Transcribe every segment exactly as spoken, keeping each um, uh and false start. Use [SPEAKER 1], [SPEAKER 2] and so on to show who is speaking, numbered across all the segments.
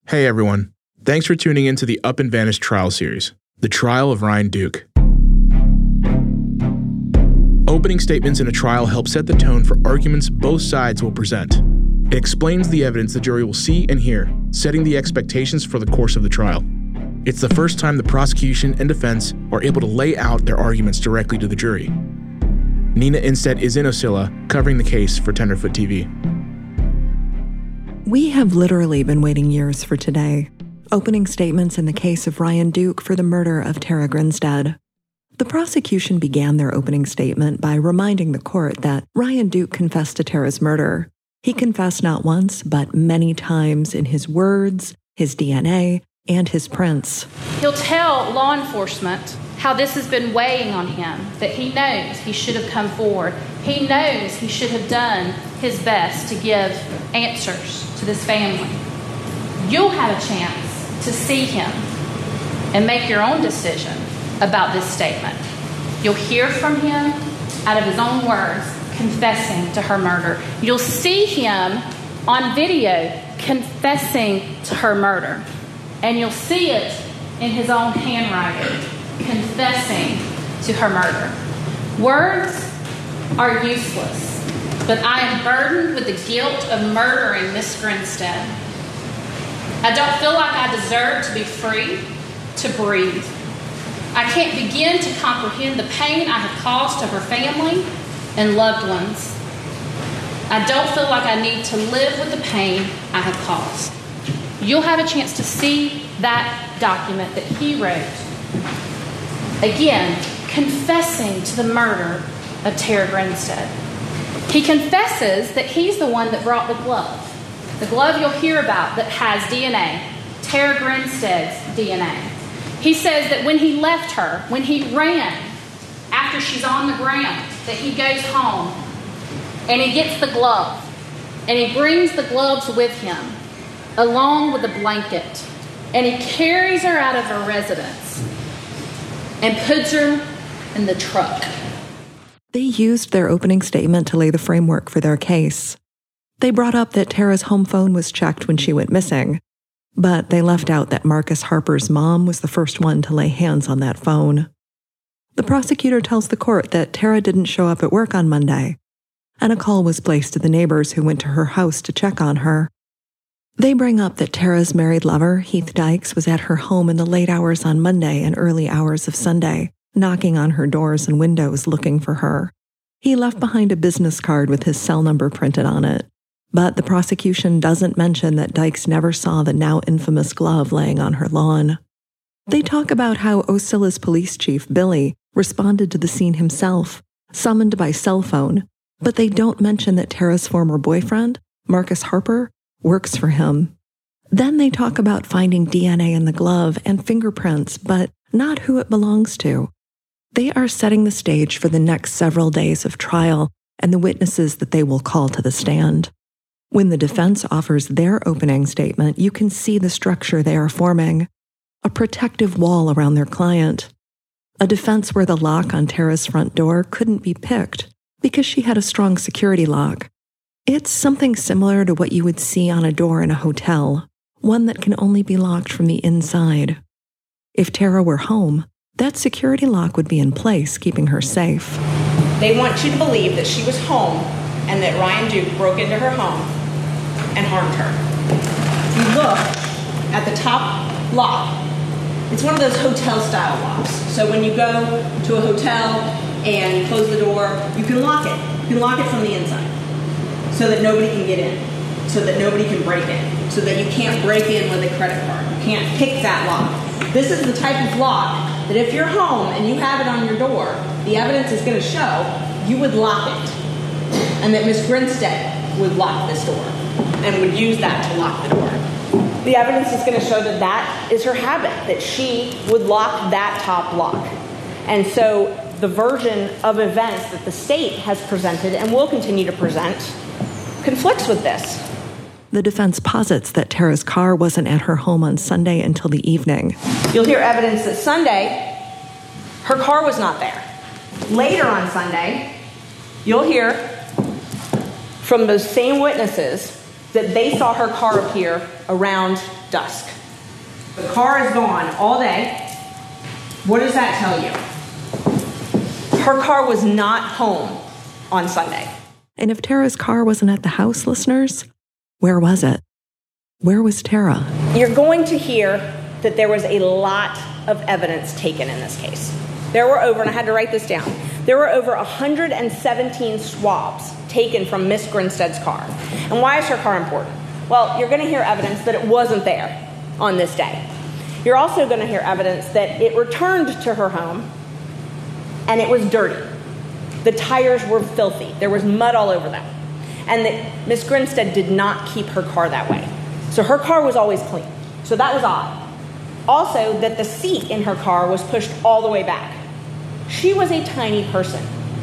[SPEAKER 1] Hey everyone, thanks for tuning in to the Up and Vanish trial series, The Trial of Ryan Duke. Opening statements in a trial help set the tone for arguments both sides will present. It explains the evidence the jury will see and hear, setting the expectations for the course of the trial. It's the first time the prosecution and defense are able to lay out their arguments directly to the jury. Nina Instead is in Ocilla, covering the case for Tenderfoot T V.
[SPEAKER 2] We have literally been waiting years for today. Opening statements in the case of Ryan Duke for the murder of Tara Grinstead. The prosecution began their opening statement by reminding the court that Ryan Duke confessed to Tara's murder. He confessed not once, but many times in his words, his D N A, and his prints.
[SPEAKER 3] He'll tell law enforcement how this has been weighing on him, that he knows he should have come forward. He knows he should have done his best to give answers to this family. You'll have a chance to see him and make your own decision about this statement. You'll hear from him out of his own words, confessing to her murder. You'll see him on video confessing to her murder. And you'll see it in his own handwriting, confessing to her murder. Words are useless, but I am burdened with the guilt of murdering Miss Grinstead. I don't feel like I deserve to be free to breathe. I can't begin to comprehend the pain I have caused to her family and loved ones. I don't feel like I need to live with the pain I have caused. You'll have a chance to see that document that he wrote. Again, confessing to the murder of Tara Grinstead. He confesses that he's the one that brought the glove. The glove you'll hear about that has D N A, Tara Grinstead's D N A. He says that when he left her, when he ran, after she's on the ground, that he goes home and he gets the glove and he brings the gloves with him along with the blanket, and he carries her out of her residence and puts her in the truck.
[SPEAKER 2] They used their opening statement to lay the framework for their case. They brought up that Tara's home phone was checked when she went missing, but they left out that Marcus Harper's mom was the first one to lay hands on that phone. The prosecutor tells the court that Tara didn't show up at work on Monday, and a call was placed to the neighbors who went to her house to check on her. They bring up that Tara's married lover, Heath Dykes, was at her home in the late hours on Monday and early hours of Sunday, knocking on her doors and windows looking for her. He left behind a business card with his cell number printed on it. But the prosecution doesn't mention that Dykes never saw the now infamous glove laying on her lawn. They talk about how Ocilla's police chief, Billy, responded to the scene himself, summoned by cell phone, but they don't mention that Tara's former boyfriend, Marcus Harper, works for him. Then they talk about finding D N A in the glove and fingerprints, but not who it belongs to. They are setting the stage for the next several days of trial and the witnesses that they will call to the stand. When the defense offers their opening statement, you can see the structure they are forming. A protective wall around their client. A defense where the lock on Tara's front door couldn't be picked because she had a strong security lock. It's something similar to what you would see on a door in a hotel, one that can only be locked from the inside. If Tara were home, that security lock would be in place, keeping her safe.
[SPEAKER 4] They want you to believe that she was home and that Ryan Duke broke into her home and harmed her. If you look at the top lock, it's one of those hotel-style locks. So when you go to a hotel and close the door, you can lock it. You can lock it from the inside so that nobody can get in, so that nobody can break in, so that you can't break in with a credit card. You can't pick that lock. This is the type of lock that if you're home and you have it on your door, the evidence is going to show you would lock it, and that Miss Grinstead would lock this door and would use that to lock the door. The evidence is going to show that that is her habit, that she would lock that top lock. And so the version of events that the state has presented and will continue to present conflicts with this.
[SPEAKER 2] The defense posits that Tara's car wasn't at her home on Sunday until the evening.
[SPEAKER 4] You'll hear evidence that Sunday, her car was not there. Later on Sunday, you'll hear from those same witnesses that they saw her car appear around dusk. The car is gone all day. What does that tell you? Her car was not home on Sunday.
[SPEAKER 2] And if Tara's car wasn't at the house, listeners, where was it? Where was Tara?
[SPEAKER 4] You're going to hear that there was a lot of evidence taken in this case. There were over, and I had to write this down, there were over one hundred seventeen swabs taken from Miss Grinstead's car. And why is her car important? Well, you're going to hear evidence that it wasn't there on this day. You're also going to hear evidence that it returned to her home and it was dirty. The tires were filthy. There was mud all over them. And that Miss Grinstead did not keep her car that way. So her car was always clean. So that was odd. Also, that the seat in her car was pushed all the way back. She was a tiny person.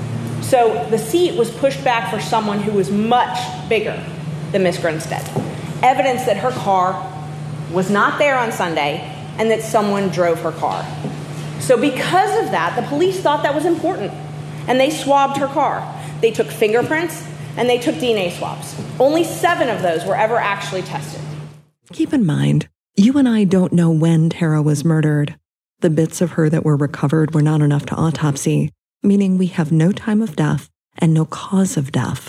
[SPEAKER 4] So the seat was pushed back for someone who was much bigger than Miss Grinstead. Evidence that her car was not there on Sunday and that someone drove her car. So because of that, the police thought that was important. And they swabbed her car. They took fingerprints and they took D N A swabs. Only seven of those were ever actually tested.
[SPEAKER 2] Keep in mind, you and I don't know when Tara was murdered. The bits of her that were recovered were not enough to autopsy, meaning we have no time of death and no cause of death.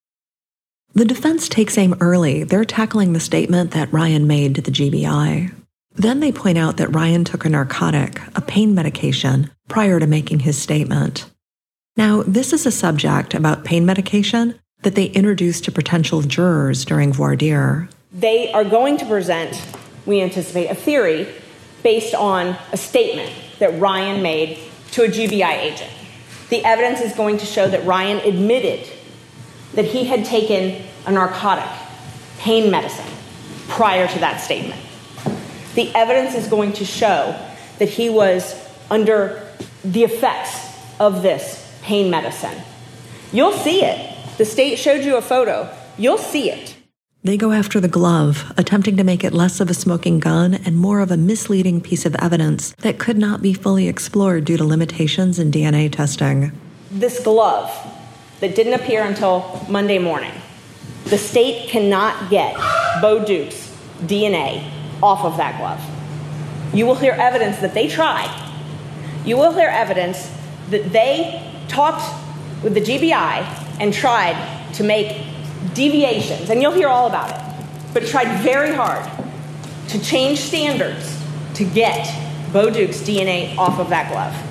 [SPEAKER 2] The defense takes aim early. They're tackling the statement that Ryan made to the G B I. Then they point out that Ryan took a narcotic, a pain medication, prior to making his statement. Now, this is a subject about pain medication that they introduced to potential jurors during voir dire.
[SPEAKER 4] They are going to present, we anticipate, a theory based on a statement that Ryan made to a G B I agent. The evidence is going to show that Ryan admitted that he had taken a narcotic, pain medicine, prior to that statement. The evidence is going to show that he was under the effects of this pain medicine. You'll see it. The state showed you a photo. You'll see it.
[SPEAKER 2] They go after the glove, attempting to make it less of a smoking gun and more of a misleading piece of evidence that could not be fully explored due to limitations in D N A testing.
[SPEAKER 4] This glove that didn't appear until Monday morning, the state cannot get Bo Duke's D N A off of that glove. You will hear evidence that they tried. You will hear evidence that they talked with the G B I and tried to make deviations, and you'll hear all about it, but tried very hard to change standards to get Bo Duke's D N A off of that glove.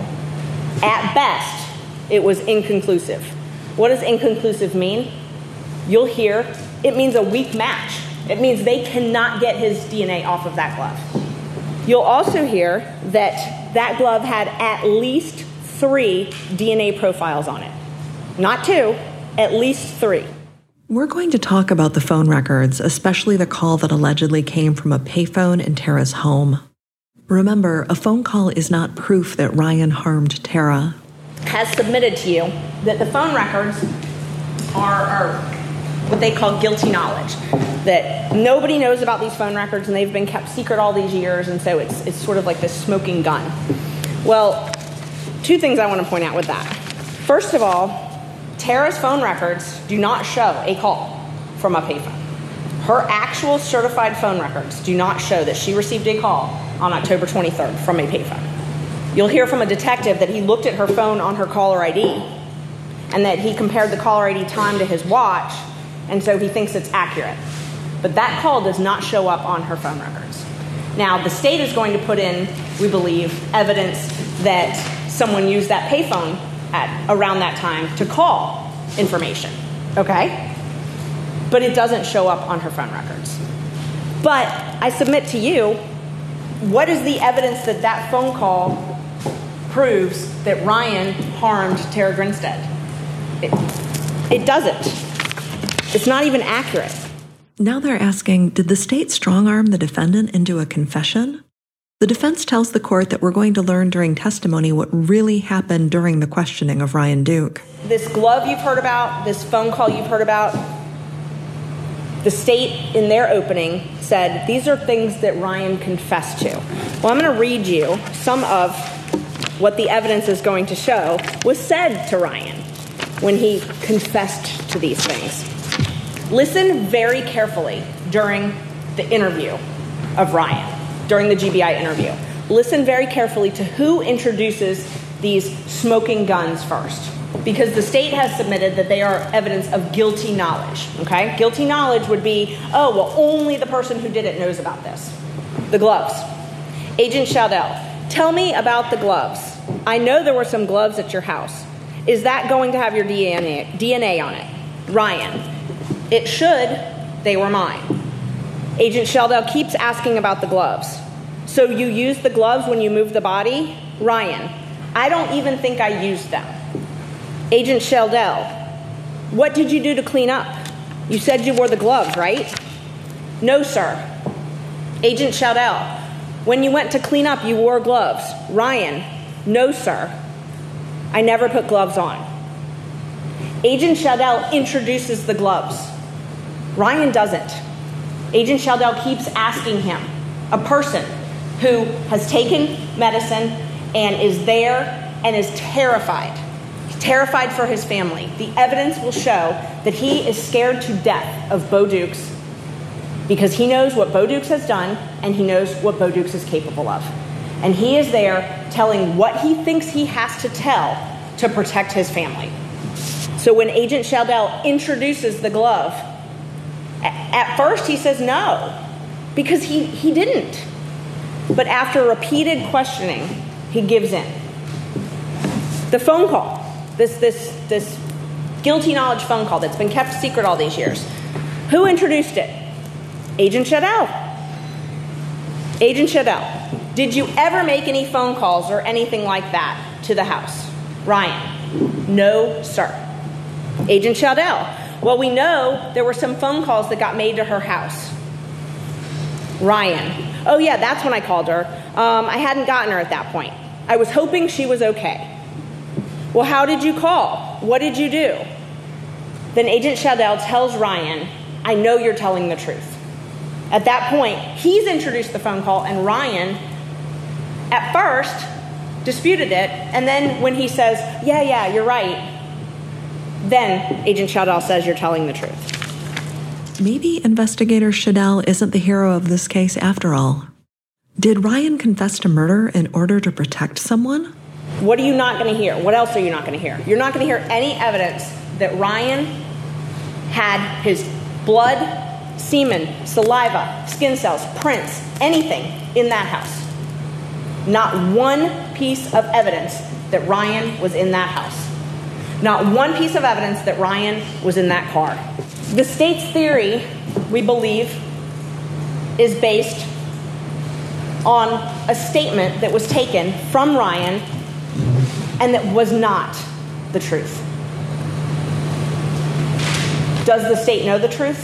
[SPEAKER 4] At best, it was inconclusive. What does inconclusive mean? You'll hear it means a weak match. It means they cannot get his D N A off of that glove. You'll also hear that that glove had at least three D N A profiles on it. Not two, at least three.
[SPEAKER 2] We're going to talk about the phone records, especially the call that allegedly came from a payphone in Tara's home. Remember, a phone call is not proof that Ryan harmed Tara.
[SPEAKER 4] Has submitted to you that the phone records are, are what they call guilty knowledge. That nobody knows about these phone records and they've been kept secret all these years, and so it's, it's sort of like this smoking gun. Well, two things I want to point out with that. First of all, Tara's phone records do not show a call from a payphone. Her actual certified phone records do not show that she received a call on October twenty-third from a payphone. You'll hear from a detective that he looked at her phone on her caller I D and that he compared the caller I D time to his watch, and so he thinks it's accurate. But that call does not show up on her phone records. Now, the state is going to put in, we believe, evidence that someone used that payphone at around that time to call information, okay? But it doesn't show up on her phone records. But I submit to you, what is the evidence that that phone call proves that Ryan harmed Tara Grinstead? It, it doesn't. It's not even accurate.
[SPEAKER 2] Now they're asking, did the state strong-arm the defendant into a confession? The defense tells the court that we're going to learn during testimony what really happened during the questioning of Ryan Duke.
[SPEAKER 4] This glove you've heard about, this phone call you've heard about, the state in their opening said these are things that Ryan confessed to. Well, I'm going to read you some of what the evidence is going to show was said to Ryan when he confessed to these things. Listen very carefully during the interview of Ryan, during the G B I interview. Listen very carefully to who introduces these smoking guns first, because the state has submitted that they are evidence of guilty knowledge, okay? Guilty knowledge would be, oh, well, only the person who did it knows about this. The gloves. Agent Sheldell, tell me about the gloves. I know there were some gloves at your house. Is that going to have your D N A, D N A on it? Ryan, it should. They were mine. Agent Sheldell keeps asking about the gloves. So you used the gloves when you moved the body? Ryan, I don't even think I used them. Agent Sheldell, what did you do to clean up? You said you wore the gloves, right? No, sir. Agent Sheldell, when you went to clean up, you wore gloves. Ryan, no, sir. I never put gloves on. Agent Sheldell introduces the gloves. Ryan doesn't. Agent Sheldell keeps asking him, a person who has taken medicine and is there and is terrified. He's terrified for his family. The evidence will show that he is scared to death of Bo Dukes because he knows what Bo Dukes has done and he knows what Bo Dukes is capable of. And he is there telling what he thinks he has to tell to protect his family. So when Agent Sheldell introduces the glove, at first he says no, because he, he didn't. But after repeated questioning, he gives in. The phone call, this, this, this guilty knowledge phone call that's been kept secret all these years, who introduced it? Agent Sheldell. Agent Sheldell, did you ever make any phone calls or anything like that to the house? Ryan, no, sir. Agent Sheldell, well, we know there were some phone calls that got made to her house. Ryan, oh yeah, that's when I called her. Um, I hadn't gotten her at that point. I was hoping she was okay. Well, how did you call? What did you do? Then Agent Sheldell tells Ryan, I know you're telling the truth. At that point, he's introduced the phone call, and Ryan, at first, disputed it, and then when he says, yeah, yeah, you're right, then Agent Sheldell says you're telling the truth.
[SPEAKER 2] Maybe Investigator Sheldell isn't the hero of this case after all. Did Ryan confess to murder in order to protect someone?
[SPEAKER 4] What are you not going to hear? What else are you not going to hear? You're not going to hear any evidence that Ryan had his blood, semen, saliva, skin cells, prints, anything in that house. Not one piece of evidence that Ryan was in that house. Not one piece of evidence that Ryan was in that car. The state's theory, we believe, is based on a statement that was taken from Ryan and that was not the truth. Does the state know the truth?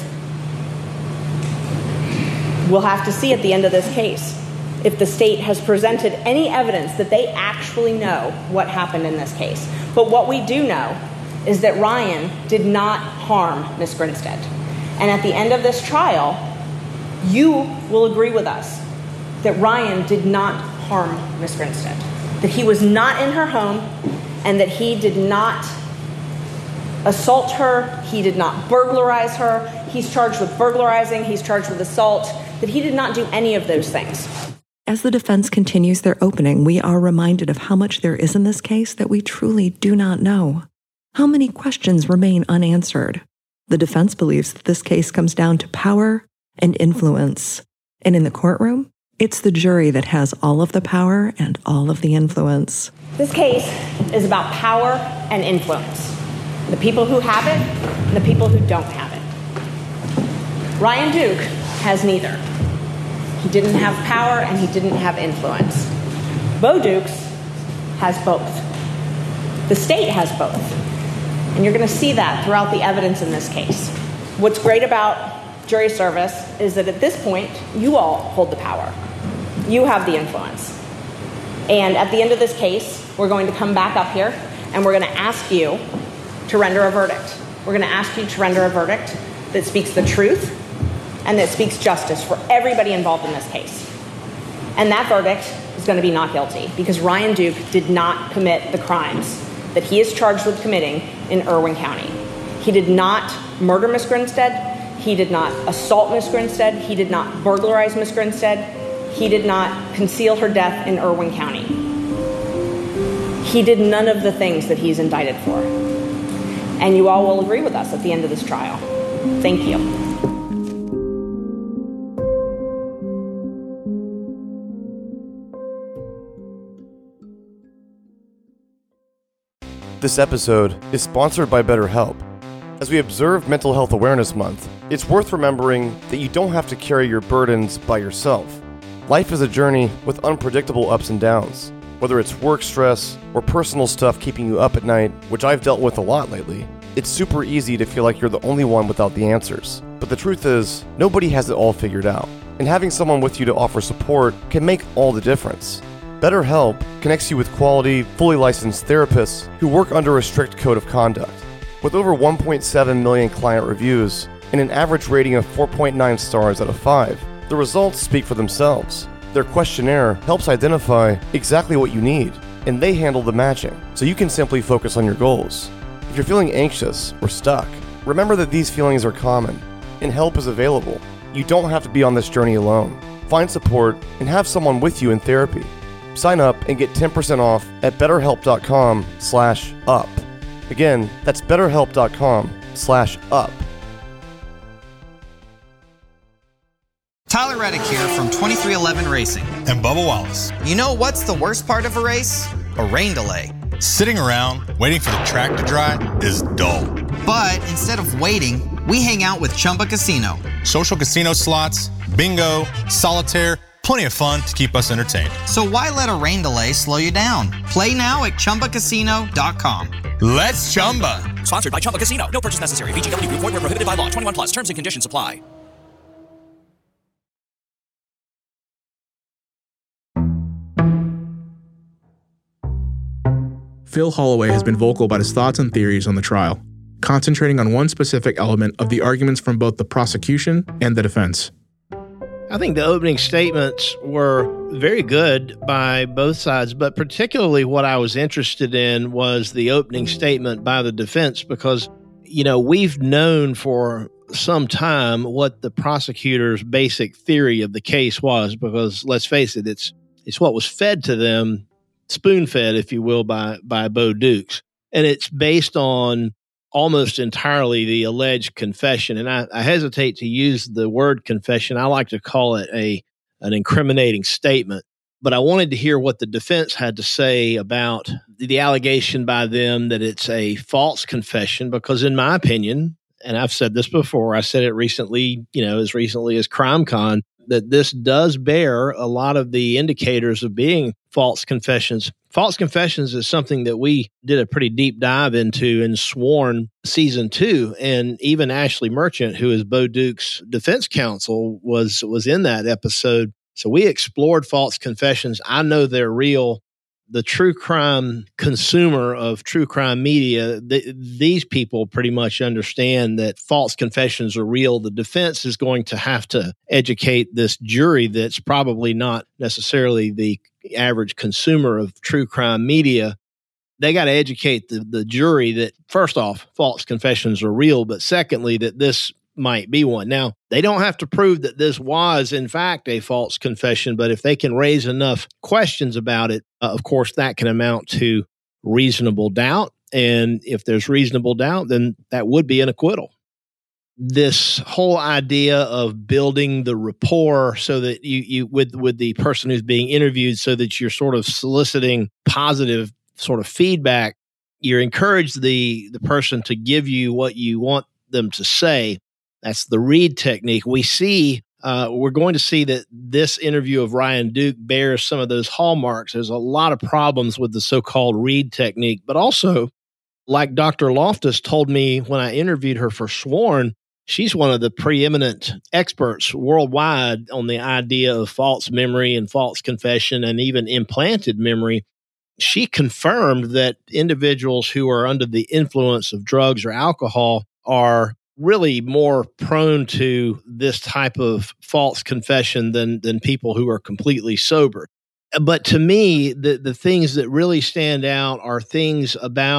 [SPEAKER 4] We'll have to see at the end of this case if the state has presented any evidence that they actually know what happened in this case. But what we do know is that Ryan did not harm Miss Grinstead. And at the end of this trial, you will agree with us that Ryan did not harm Miss Grinstead, that he was not in her home, and that he did not assault her, he did not burglarize her. He's charged with burglarizing, he's charged with assault, that he did not do any of those things.
[SPEAKER 2] As the defense continues their opening, we are reminded of how much there is in this case that we truly do not know. How many questions remain unanswered? The defense believes that this case comes down to power and influence. And in the courtroom, it's the jury that has all of the power and all of the influence.
[SPEAKER 4] This case is about power and influence. The people who have it and the people who don't have it. Ryan Duke has neither. He didn't have power and he didn't have influence. Bo Dukes has both. The state has both. And you're going to see that throughout the evidence in this case. What's great about jury service is that at this point, you all hold the power. You have the influence. And at the end of this case, we're going to come back up here and we're going to ask you to render a verdict. We're going to ask you to render a verdict that speaks the truth and that speaks justice for everybody involved in this case. And that verdict is going to be not guilty because Ryan Duke did not commit the crimes that he is charged with committing in Irwin County. He did not murder Miss Grinstead. He did not assault Miss Grinstead. He did not burglarize Miss Grinstead. He did not conceal her death in Irwin County. He did none of the things that he's indicted for. And you all will agree with us at the end of this trial. Thank you.
[SPEAKER 5] This episode is sponsored by BetterHelp. As we observe Mental Health Awareness Month, it's worth remembering that you don't have to carry your burdens by yourself. Life is a journey with unpredictable ups and downs. Whether it's work stress or personal stuff keeping you up at night, which I've dealt with a lot lately, it's super easy to feel like you're the only one without the answers. But the truth is, nobody has it all figured out. And having someone with you to offer support can make all the difference. BetterHelp connects you with quality, fully licensed therapists who work under a strict code of conduct. With over one point seven million client reviews and an average rating of four point nine stars out of five, the results speak for themselves. Their questionnaire helps identify exactly what you need, and they handle the matching, so you can simply focus on your goals. If you're feeling anxious or stuck, remember that these feelings are common, and help is available. You don't have to be on this journey alone. Find support and have someone with you in therapy. Sign up and get ten percent off at betterhelp.com slash up. Again, that's betterhelp.com slash up.
[SPEAKER 6] Tyler Reddick here from twenty-three eleven Racing.
[SPEAKER 7] And Bubba Wallace.
[SPEAKER 6] You know what's the worst part of a race? A rain delay.
[SPEAKER 7] Sitting around waiting for the track to dry is dull.
[SPEAKER 6] But instead of waiting, we hang out with Chumba Casino.
[SPEAKER 7] Social casino slots, bingo, solitaire, plenty of fun to keep us entertained.
[SPEAKER 6] So why let a rain delay slow you down? Play now at chumba casino dot com.
[SPEAKER 7] Let's Chumba.
[SPEAKER 8] Sponsored by Chumba Casino. No purchase necessary. V G W Group. Void where prohibited by law. twenty-one plus. Terms and conditions apply.
[SPEAKER 1] Phil Holloway has been vocal about his thoughts and theories on the trial, concentrating on one specific element of the arguments from both the prosecution and the defense.
[SPEAKER 9] I think the opening statements were very good by both sides, but particularly what I was interested in was the opening statement by the defense because, you know, we've known for some time what the prosecutor's basic theory of the case was because, let's face it, it's it's what was fed to them, spoon-fed, if you will, by, by Bo Dukes. And it's based on almost entirely the alleged confession. And I, I hesitate to use the word confession. I like to call it a an incriminating statement. But I wanted to hear what the defense had to say about the allegation by them that it's a false confession, because in my opinion, and I've said this before, I said it recently, you know, as recently as CrimeCon, that this does bear a lot of the indicators of being false confessions. False confessions is something that we did a pretty deep dive into in Sworn season two. And even Ashley Merchant, who is Bo Duke's defense counsel, was, was in that episode. So we explored false confessions. I know they're real. The true crime consumer of true crime media, th- these people pretty much understand that false confessions are real. The defense is going to have to educate this jury that's probably not necessarily the average consumer of true crime media. They got to educate the, the jury that, first off, false confessions are real, but secondly, that this might be one. Now, they don't have to prove that this was, in fact, a false confession, but if they can raise enough questions about it, uh, of course, that can amount to reasonable doubt. And if there's reasonable doubt, then that would be an acquittal. This whole idea of building the rapport so that you, you with, with the person who's being interviewed so that you're sort of soliciting positive sort of feedback, you're encouraged the, the person to give you what you want them to say. That's the read technique. We see, uh, we're going to see that this interview of Ryan Duke bears some of those hallmarks. There's a lot of problems with the so-called read technique, but also, like Doctor Loftus told me when I interviewed her for Sworn, she's one of the preeminent experts worldwide on the idea of false memory and false confession and even implanted memory. She confirmed that individuals who are under the influence of drugs or alcohol are really more prone to this type of false confession than than people who are completely sober. But to me, the, the things that really stand out are things about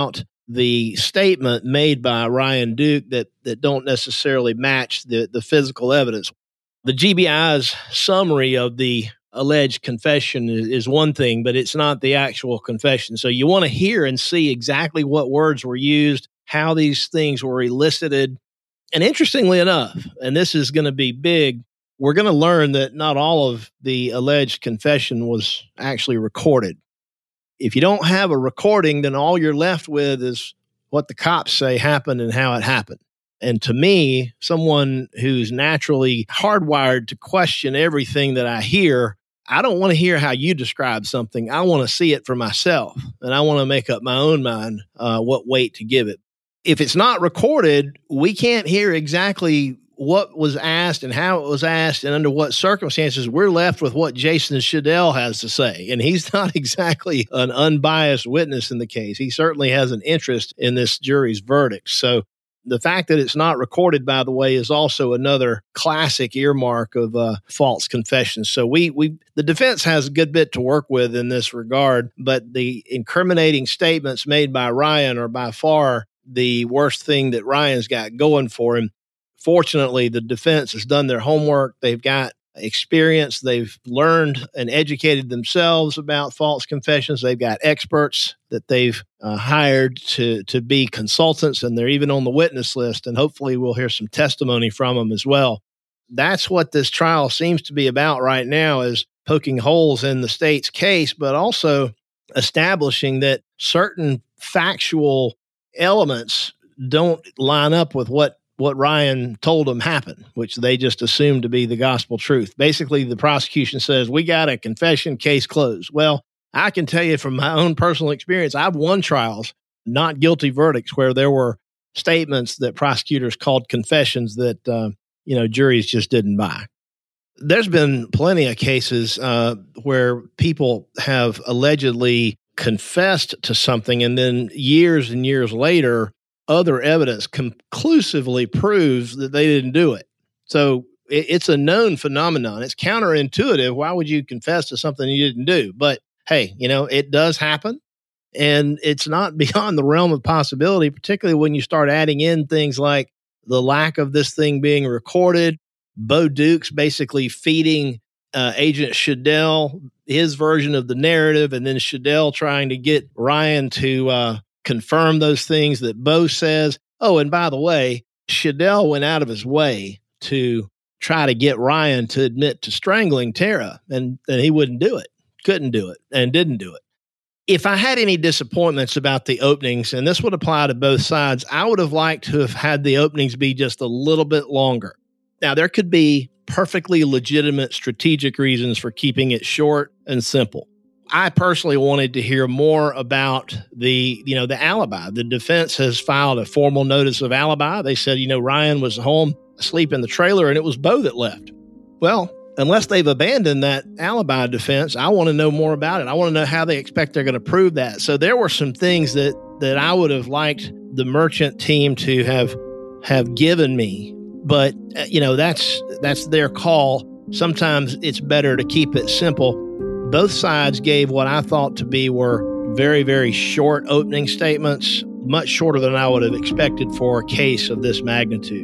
[SPEAKER 9] the statement made by Ryan Duke that, that don't necessarily match the, the physical evidence. The G B I's summary of the alleged confession is, is one thing, but it's not the actual confession. So you want to hear and see exactly what words were used, how these things were elicited. And interestingly enough, and this is going to be big, we're going to learn that not all of the alleged confession was actually recorded. If you don't have a recording, then all you're left with is what the cops say happened and how it happened. And to me, someone who's naturally hardwired to question everything that I hear, I don't want to hear how you describe something. I want to see it for myself, and I want to make up my own mind uh, what weight to give it. If it's not recorded, we can't hear exactly what was asked and how it was asked and under what circumstances. We're left with what Jason Shadell has to say. And he's not exactly an unbiased witness in the case. He certainly has an interest in this jury's verdict. So the fact that it's not recorded, by the way, is also another classic earmark of uh, false confessions. So we we the defense has a good bit to work with in this regard, but the incriminating statements made by Ryan are by far the worst thing that Ryan's got going for him. Fortunately, the defense has done their homework. They've got experience. They've learned and educated themselves about false confessions. They've got experts that they've uh, hired to, to be consultants, and they're even on the witness list. And hopefully we'll hear some testimony from them as well. That's what this trial seems to be about right now, is poking holes in the state's case, but also establishing that certain factual elements don't line up with what what Ryan told them happened, which they just assumed to be the gospel truth. Basically, the prosecution says, we got a confession, case closed. Well, I can tell you from my own personal experience, I've won trials, not guilty verdicts, where there were statements that prosecutors called confessions that, uh, you know, juries just didn't buy. There's been plenty of cases uh, where people have allegedly confessed to something, and then years and years later, other evidence conclusively proves that they didn't do it. So it, it's a known phenomenon. It's counterintuitive. Why would you confess to something you didn't do? But hey, you know, it does happen, and it's not beyond the realm of possibility, particularly when you start adding in things like the lack of this thing being recorded, Bo Dukes basically feeding uh, Agent Shadell his version of the narrative, and then Shadell trying to get Ryan to uh, confirm those things that Bo says. Oh, and by the way, Shadell went out of his way to try to get Ryan to admit to strangling Tara, and, and he wouldn't do it, couldn't do it, and didn't do it. If I had any disappointments about the openings, and this would apply to both sides, I would have liked to have had the openings be just a little bit longer. Now, there could be perfectly legitimate strategic reasons for keeping it short and simple. I personally wanted to hear more about the, you know, the alibi. The defense has filed a formal notice of alibi. They said, you know, Ryan was home asleep in the trailer and it was Bo that left. Well, unless they've abandoned that alibi defense, I want to know more about it. I want to know how they expect they're going to prove that. So there were some things that, that I would have liked the Merchant team to have, have given me. But, uh, you know, that's, that's their call. Sometimes it's better to keep it simple. Both sides gave what I thought to be were very, very short opening statements, much shorter than I would have expected for a case of this magnitude.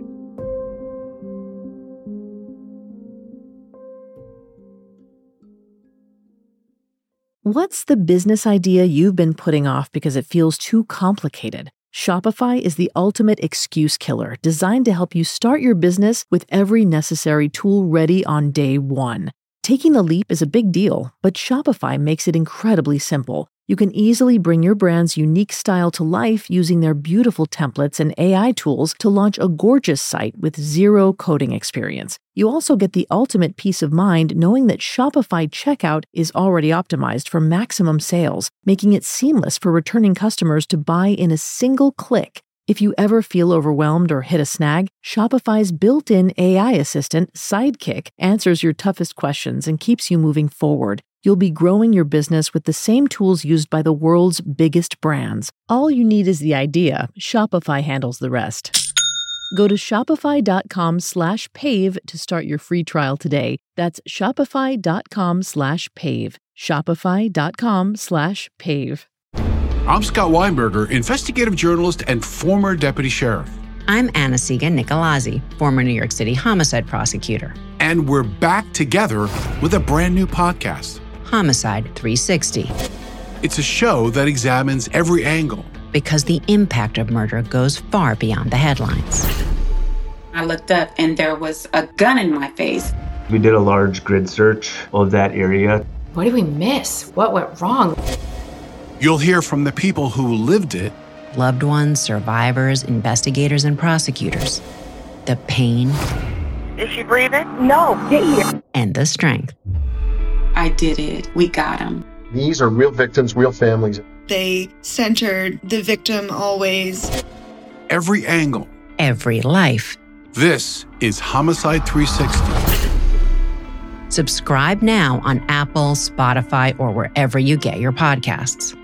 [SPEAKER 10] What's the business idea you've been putting off because it feels too complicated? Shopify is the ultimate excuse killer, designed to help you start your business with every necessary tool ready on day one. Taking the leap is a big deal, but Shopify makes it incredibly simple. You can easily bring your brand's unique style to life using their beautiful templates and A I tools to launch a gorgeous site with zero coding experience. You also get the ultimate peace of mind knowing that Shopify checkout is already optimized for maximum sales, making it seamless for returning customers to buy in a single click. If you ever feel overwhelmed or hit a snag, Shopify's built-in A I assistant, Sidekick, answers your toughest questions and keeps you moving forward. You'll be growing your business with the same tools used by the world's biggest brands. All you need is the idea. Shopify handles the rest. Go to shopify.com slash pave to start your free trial today. That's shopify.com slash pave. Shopify.com slash pave.
[SPEAKER 11] I'm Scott Weinberger, investigative journalist and former deputy sheriff.
[SPEAKER 12] I'm Anna-Siga Nicolazzi, former New York City homicide prosecutor.
[SPEAKER 11] And we're back together with a brand new podcast,
[SPEAKER 12] Homicide three sixty.
[SPEAKER 11] It's a show that examines every angle.
[SPEAKER 12] Because the impact of murder goes far beyond the headlines.
[SPEAKER 13] I looked up and there was a gun in my face.
[SPEAKER 14] We did a large grid search of that area.
[SPEAKER 15] What did we miss? What went wrong?
[SPEAKER 11] You'll hear from the people who lived it.
[SPEAKER 12] Loved ones, survivors, investigators, and prosecutors. The pain.
[SPEAKER 16] Is she breathing? No, get here.
[SPEAKER 12] And the strength.
[SPEAKER 13] I did it. We got him.
[SPEAKER 17] These are real victims, real families.
[SPEAKER 18] They centered the victim always.
[SPEAKER 11] Every angle.
[SPEAKER 12] Every life.
[SPEAKER 11] This is Homicide three sixty.
[SPEAKER 12] Subscribe now on Apple, Spotify, or wherever you get your podcasts.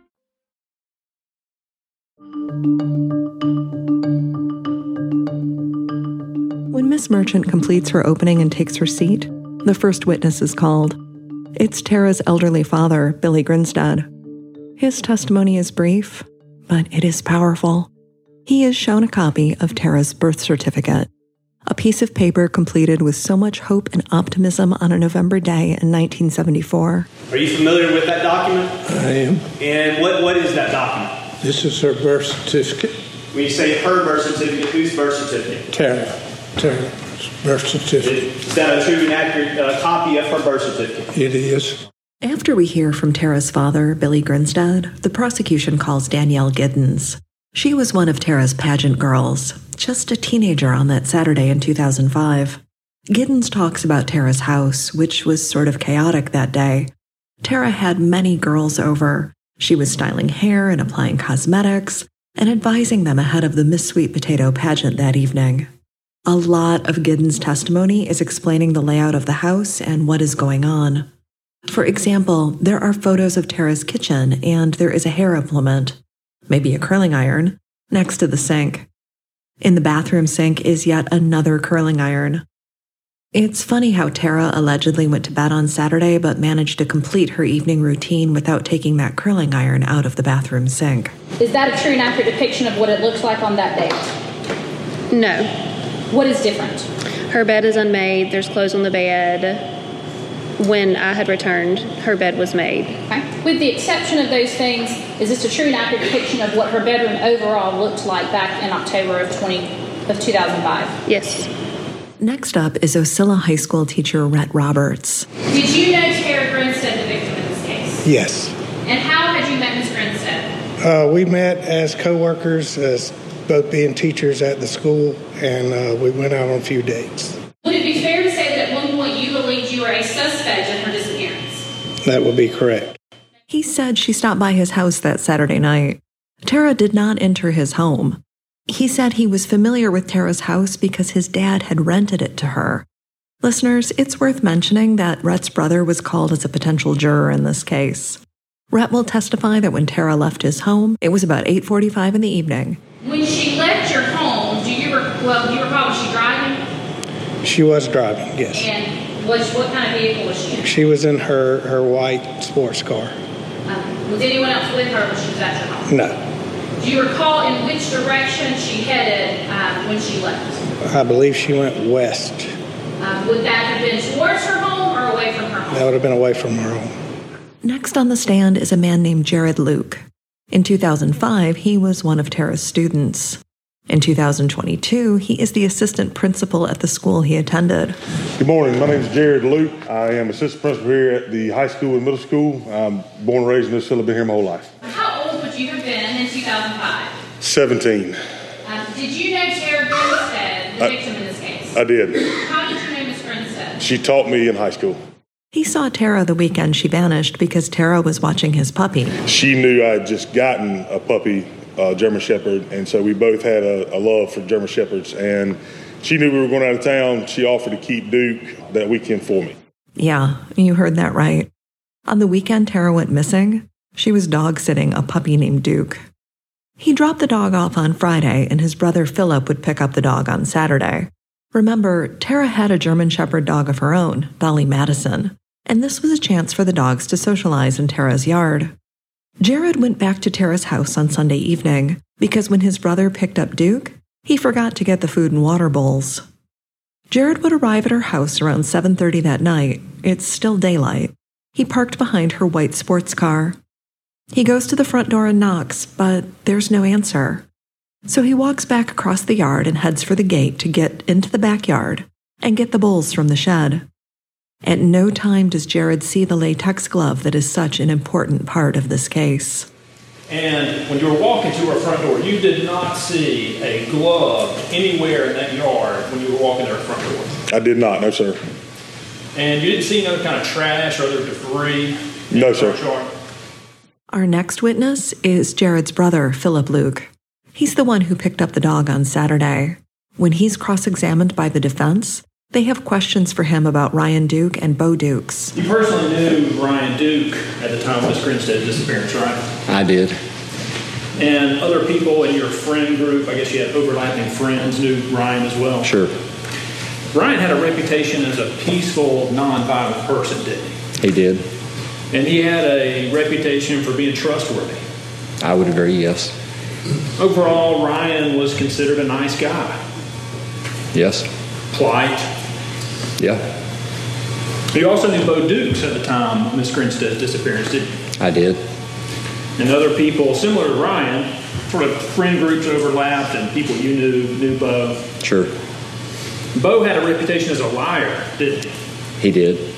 [SPEAKER 2] When Miss Merchant completes her opening and takes her seat, the first witness is called. It's Tara's elderly father, Billy Grinstead. His testimony is brief, but it is powerful. He is shown a copy of Tara's birth certificate, a piece of paper completed with so much hope and optimism on a November day in nineteen seventy-four.
[SPEAKER 19] Are you familiar with that document?
[SPEAKER 20] I am.
[SPEAKER 19] And what, what is that document?
[SPEAKER 20] This is her birth certificate.
[SPEAKER 19] When you say her birth certificate, whose birth certificate?
[SPEAKER 20] Tara. Tara's birth certificate.
[SPEAKER 19] Is that a true and accurate uh, copy of her birth certificate?
[SPEAKER 20] It is.
[SPEAKER 2] After we hear from Tara's father, Billy Grinstead, the prosecution calls Danielle Giddens. She was one of Tara's pageant girls, just a teenager on that Saturday in two thousand five. Giddens talks about Tara's house, which was sort of chaotic that day. Tara had many girls over. She was styling hair and applying cosmetics and advising them ahead of the Miss Sweet Potato pageant that evening. A lot of Giddens' testimony is explaining the layout of the house and what is going on. For example, there are photos of Tara's kitchen and there is a hair implement, maybe a curling iron, next to the sink. In the bathroom sink is yet another curling iron. It's funny how Tara allegedly went to bed on Saturday but managed to complete her evening routine without taking that curling iron out of the bathroom sink.
[SPEAKER 3] Is that a true and accurate depiction of what it looks like on that date?
[SPEAKER 21] No.
[SPEAKER 3] What is different?
[SPEAKER 21] Her bed is unmade. There's clothes on the bed. When I had returned, her bed was made.
[SPEAKER 3] Okay. With the exception of those things, is this a true and accurate depiction of what her bedroom overall looked like back in October of twenty of two thousand five?
[SPEAKER 21] Yes.
[SPEAKER 2] Next up is Ocilla High School teacher Rhett Roberts.
[SPEAKER 3] Did you know Tara Grinstead, the victim in this case?
[SPEAKER 20] Yes.
[SPEAKER 3] And how had you met Miz Grinstead?
[SPEAKER 20] Uh, we met as co-workers, as both being teachers at the school, and uh, we went out on a few dates.
[SPEAKER 3] Would it be fair to say that at one point you believed you were a suspect in her disappearance?
[SPEAKER 20] That would be correct.
[SPEAKER 2] He said she stopped by his house that Saturday night. Tara did not enter his home. He said he was familiar with Tara's house because his dad had rented it to her. Listeners, it's worth mentioning that Rhett's brother was called as a potential juror in this case. Rhett will testify that when Tara left his home, it was about eight forty-five in the evening.
[SPEAKER 3] When she left your home, do you re- well, do you recall, was she driving?
[SPEAKER 20] She was driving, yes.
[SPEAKER 3] And was, what kind of vehicle was she in?
[SPEAKER 20] She was in her, her white sports car.
[SPEAKER 3] Um, was anyone else with her when she was at your home?
[SPEAKER 20] No.
[SPEAKER 3] Do you recall in which direction she headed um, when she left?
[SPEAKER 20] I believe she went west.
[SPEAKER 3] Um, would that have been towards her home or away from her home?
[SPEAKER 20] That would have been away from her home.
[SPEAKER 2] Next on the stand is a man named Jared Luke. In two thousand five, he was one of Tara's students. In two thousand twenty-two, he is the assistant principal at the school he attended.
[SPEAKER 22] Good morning. My name is Jared Luke. I am assistant principal here at the high school and middle school. I'm born and raised in Ocilla, been here my whole life.
[SPEAKER 3] How old would you have been in two thousand five?
[SPEAKER 22] seventeen.
[SPEAKER 3] Um, did you know Tara Grinstead, the
[SPEAKER 22] I,
[SPEAKER 3] victim in this case?
[SPEAKER 22] I did.
[SPEAKER 3] How did you know Miz Grinstead?
[SPEAKER 22] She taught me in high school.
[SPEAKER 2] He saw Tara the weekend she vanished because Tara was watching his puppy.
[SPEAKER 22] She knew I had just gotten a puppy, uh, German Shepherd, and so we both had a, a love for German Shepherds. And she knew we were going out of town. She offered to keep Duke that weekend for me.
[SPEAKER 2] Yeah, you heard that right. On the weekend Tara went missing, she was dog sitting a puppy named Duke. He dropped the dog off on Friday, and his brother Philip would pick up the dog on Saturday. Remember, Tara had a German Shepherd dog of her own, Dolly Madison, and this was a chance for the dogs to socialize in Tara's yard. Jared went back to Tara's house on Sunday evening because when his brother picked up Duke, he forgot to get the food and water bowls. Jared would arrive at her house around seven thirty that night. It's still daylight. He parked behind her white sports car. He goes to the front door and knocks, but there's no answer. So he walks back across the yard and heads for the gate to get into the backyard and get the bowls from the shed. At no time does Jared see the latex glove that is such an important part of this case.
[SPEAKER 4] And when you were walking to her front door, you did not see a glove anywhere in that yard when you were walking to her front door?
[SPEAKER 22] I did not, no, sir.
[SPEAKER 4] And you didn't see any other kind of trash or other debris?
[SPEAKER 22] No, sir.
[SPEAKER 4] Yard?
[SPEAKER 2] Our next witness is Jared's brother, Philip Luke. He's the one who picked up the dog on Saturday. When he's cross-examined by the defense, they have questions for him about Ryan Duke and Bo Dukes.
[SPEAKER 4] You personally knew Ryan Duke at the time of Miss Grinstead's disappearance, right?
[SPEAKER 5] I did.
[SPEAKER 4] And other people in your friend group, I guess you had overlapping friends, knew Ryan as well?
[SPEAKER 5] Sure.
[SPEAKER 4] Ryan had a reputation as a peaceful, non-violent person, didn't he?
[SPEAKER 5] He did.
[SPEAKER 4] And he had a reputation for being trustworthy.
[SPEAKER 5] I would agree, yes.
[SPEAKER 4] Overall, Ryan was considered a nice guy.
[SPEAKER 5] Yes.
[SPEAKER 4] Polite.
[SPEAKER 5] Yeah.
[SPEAKER 4] You also knew Bo Dukes at the time of Miss Grinstead's disappearance, didn't you?
[SPEAKER 5] I did.
[SPEAKER 4] And other people, similar to Ryan, sort of friend groups overlapped and people you knew, knew Bo.
[SPEAKER 5] Sure.
[SPEAKER 4] Bo had a reputation as a liar, didn't he?
[SPEAKER 5] He did.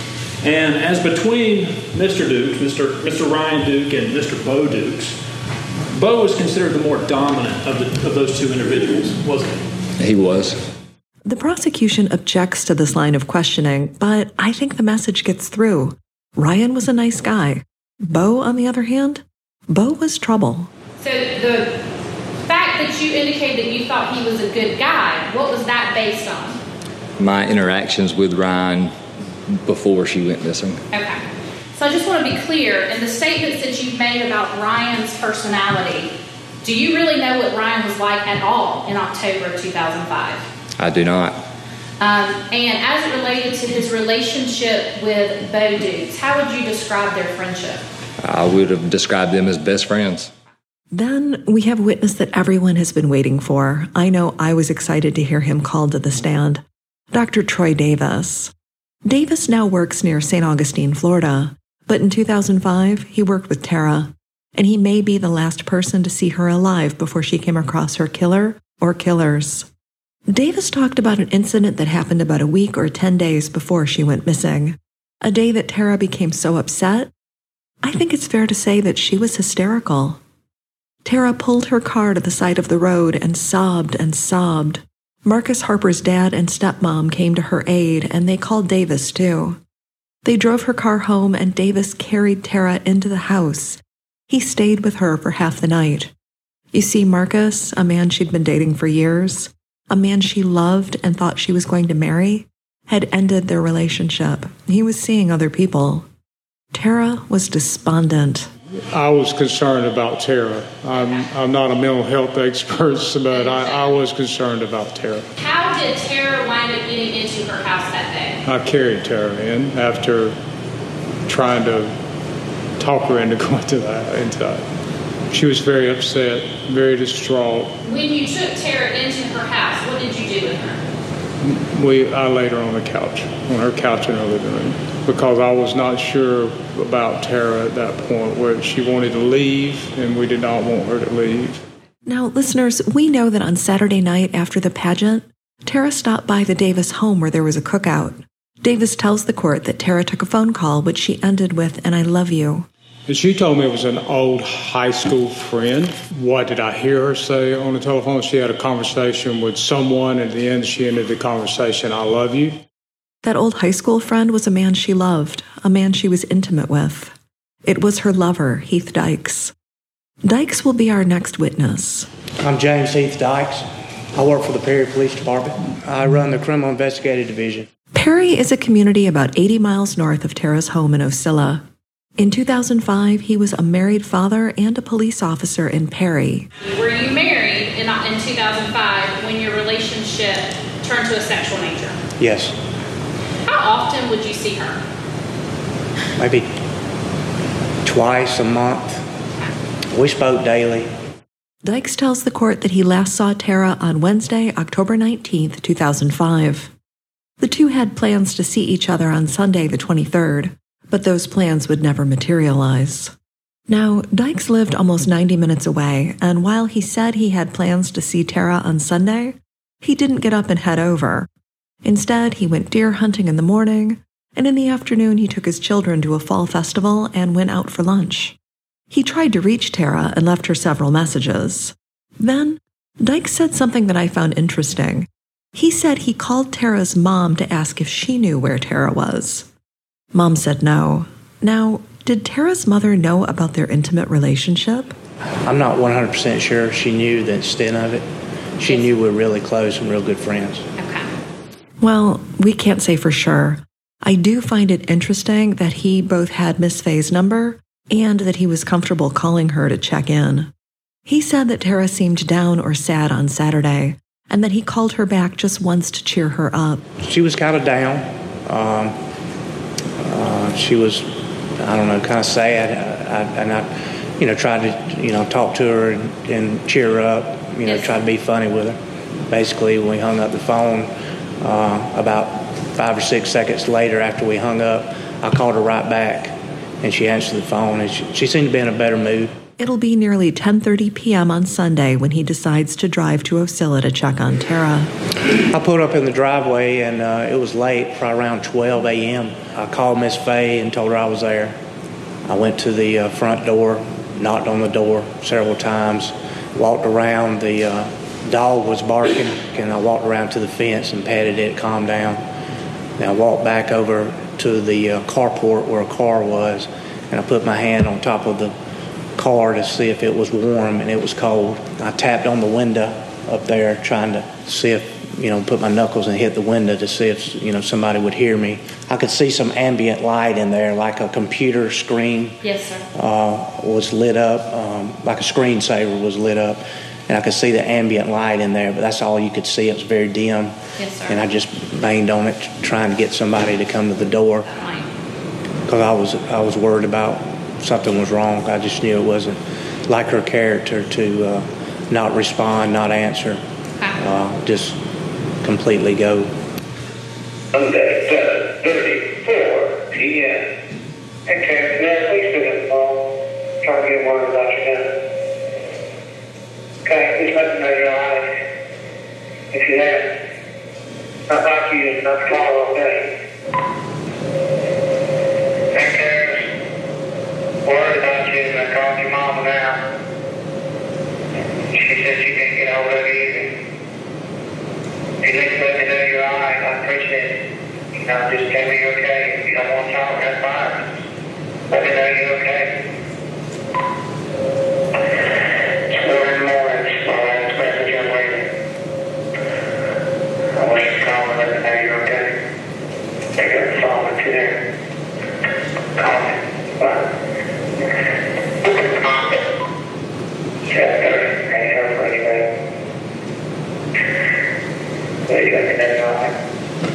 [SPEAKER 4] And as between Mister Duke, Mister Mister Ryan Duke, and Mister Bo Dukes, Bo was considered the more dominant of, the, of those two individuals, wasn't he?
[SPEAKER 5] He was.
[SPEAKER 2] The prosecution objects to this line of questioning, but I think the message gets through. Ryan was a nice guy. Bo, on the other hand, Bo was trouble.
[SPEAKER 3] So the fact that you indicated that you thought he was a good guy, what was that based on?
[SPEAKER 5] My interactions with Ryan before she went missing.
[SPEAKER 3] Okay. So I just want to be clear, in the statements that you've made about Ryan's personality, do you really know what Ryan was like at all in October of two thousand five?
[SPEAKER 5] I do not.
[SPEAKER 3] Um, and as it related to his relationship with Bo Dukes, how would you describe their friendship?
[SPEAKER 5] I would have described them as best friends.
[SPEAKER 2] Then we have a witness that everyone has been waiting for. I know I was excited to hear him called to the stand. Doctor Troy Davis. Davis now works near Saint Augustine, Florida, but in two thousand five, he worked with Tara, and he may be the last person to see her alive before she came across her killer or killers. Davis talked about an incident that happened about a week or ten days before she went missing, a day that Tara became so upset. I think it's fair to say that she was hysterical. Tara pulled her car to the side of the road and sobbed and sobbed. Marcus Harper's dad and stepmom came to her aid, and they called Davis too. They drove her car home, and Davis carried Tara into the house. He stayed with her for half the night. You see, Marcus, a man she'd been dating for years, a man she loved and thought she was going to marry, had ended their relationship. He was seeing other people. Tara was despondent.
[SPEAKER 23] I was concerned about Tara. I'm, I'm not a mental health expert, but I, I was concerned about Tara.
[SPEAKER 3] How did Tara wind up getting into her house that day?
[SPEAKER 23] I carried Tara in after trying to talk her into going to that. Into that. She was very upset, very distraught.
[SPEAKER 3] When you took Tara into her house, what did you do with her?
[SPEAKER 23] We, I laid her on the couch, on her couch in her living room, because I was not sure about Tara at that point, where she wanted to leave, and we did not want her to leave.
[SPEAKER 2] Now, listeners, we know that on Saturday night after the pageant, Tara stopped by the Davis home where there was a cookout. Davis tells the court that Tara took a phone call, which she ended with, "And I love you."
[SPEAKER 23] And she told me it was an old high school friend. What did I hear her say on the telephone? She had a conversation with someone, and at the end she ended the conversation, "I love you."
[SPEAKER 2] That old high school friend was a man she loved, a man she was intimate with. It was her lover, Heath Dykes. Dykes will be our next witness.
[SPEAKER 24] I'm James Heath Dykes. I work for the Perry Police Department. I run the Criminal Investigative Division.
[SPEAKER 2] Perry is a community about eighty miles north of Tara's home in Osceola. In two thousand five, he was a married father and a police officer in Perry.
[SPEAKER 3] Were you married in, in two thousand five when your relationship turned to a sexual nature?
[SPEAKER 24] Yes.
[SPEAKER 3] How often would you see her?
[SPEAKER 24] Maybe twice a month. We spoke daily.
[SPEAKER 2] Dykes tells the court that he last saw Tara on Wednesday, October nineteenth, two thousand five. The two had plans to see each other on Sunday the twenty-third, but those plans would never materialize. Now, Dykes lived almost ninety minutes away, and while he said he had plans to see Tara on Sunday, he didn't get up and head over. Instead, he went deer hunting in the morning, and in the afternoon he took his children to a fall festival and went out for lunch. He tried to reach Tara and left her several messages. Then, Dykes said something that I found interesting. He said he called Tara's mom to ask if she knew where Tara was. Mom said no. Now, did Tara's mother know about their intimate relationship?
[SPEAKER 24] I'm not one hundred percent sure she knew the extent of it. She knew we were really close and real good friends.
[SPEAKER 3] Okay.
[SPEAKER 2] Well, we can't say for sure. I do find it interesting that he both had Miss Faye's number and that he was comfortable calling her to check in. He said that Tara seemed down or sad on Saturday, and that he called her back just once to cheer her up.
[SPEAKER 24] She was kind of down. Um, uh, she was, I don't know, kind of sad. I, I, and I, you know, tried to, you know, talk to her and, and cheer her up, you know, try to be funny with her. Basically, when we hung up the phone, uh, about five or six seconds later after we hung up, I called her right back, and she answered the phone, and she, she seemed to be in a better mood.
[SPEAKER 2] It'll be nearly ten thirty p.m. on Sunday when he decides to drive to Ocilla to check on Tara.
[SPEAKER 24] I pulled up in the driveway, and uh, it was late, probably around twelve a.m. I called Miss Faye and told her I was there. I went to the uh, front door, knocked on the door several times, walked around. The uh, dog was barking, and I walked around to the fence and patted it, calmed down. Then I walked back over to the uh, carport where a car was, and I put my hand on top of the car to see if it was warm, and it was cold. I tapped on the window up there trying to see if, you know, put my knuckles and hit the window to see if, you know, somebody would hear me. I could see some ambient light in there, like a computer screen.
[SPEAKER 3] Yes, sir.
[SPEAKER 24] Uh, was lit up, um, like a screensaver was lit up, and I could see the ambient light in there, but that's all you could see. It was very dim.
[SPEAKER 3] Yes, sir.
[SPEAKER 24] And I just banged on it trying to get somebody to come to the door because I was I was worried about something was wrong. I just knew it wasn't like her character to uh, not respond, not answer, uh, just completely go.
[SPEAKER 1] Sunday, seven thirty-four p.m. Hey, Karen, can I please sit in the phone? Trying to get word about your dinner. Okay, just let me know you're all right. If you have, not like you, not to call all day. Hey, Karen, worried about you, and I called your mama now. She said she can't get hold of you either. If you just let me know you're all right, I appreciate it. You know, just tell me you're okay. If you don't want to talk, that's fine. Let me know you're okay. Four in the morning, my last message I'm waiting. I want you to call and let me know you're okay. Pick up the phone if you're there. Call me. Bye. seven thirty, hang up for anyway. Well, you got me there, all right?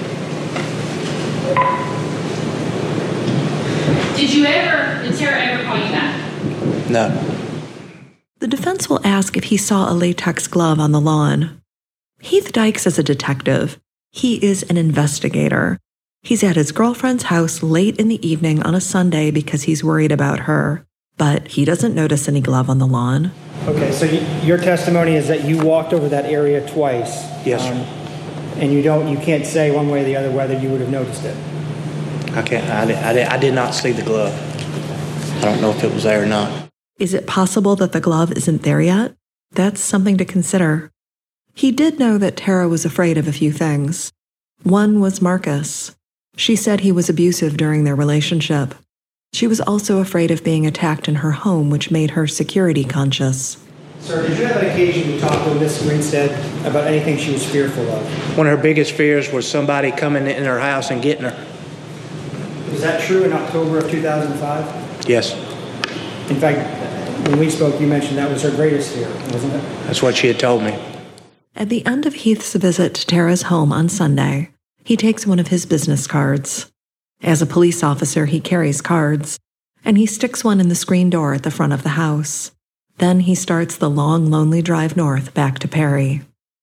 [SPEAKER 3] Did you ever, did Tara ever call you back?
[SPEAKER 24] No.
[SPEAKER 2] The defense will ask if he saw a latex glove on the lawn. Heath Dykes is a detective. He is an investigator. He's at his girlfriend's house late in the evening on a Sunday because he's worried about her. But he doesn't notice any glove on the lawn.
[SPEAKER 6] Okay, so you, your testimony is that you walked over that area twice.
[SPEAKER 24] Yes, sir.
[SPEAKER 6] Um, and you don't, you can't say one way or the other whether you would have noticed it.
[SPEAKER 24] I can't. I did, I did, I did not see the glove. I don't know if it was there or not.
[SPEAKER 2] Is it possible that the glove isn't there yet? That's something to consider. He did know that Tara was afraid of a few things. One was Marcus. She said he was abusive during their relationship. She was also afraid of being attacked in her home, which made her security conscious.
[SPEAKER 6] Sir, did you have an occasion to talk with Miss Grinstead about anything she was fearful of?
[SPEAKER 24] One of her biggest fears was somebody coming in her house and getting her.
[SPEAKER 6] Was that true in October of two thousand five?
[SPEAKER 24] Yes.
[SPEAKER 6] In fact, when we spoke, you mentioned that was her greatest fear, wasn't it?
[SPEAKER 24] That's what she had told me.
[SPEAKER 2] At the end of Heath's visit to Tara's home on Sunday, he takes one of his business cards. As a police officer, he carries cards, and he sticks one in the screen door at the front of the house. Then he starts the long, lonely drive north back to Perry.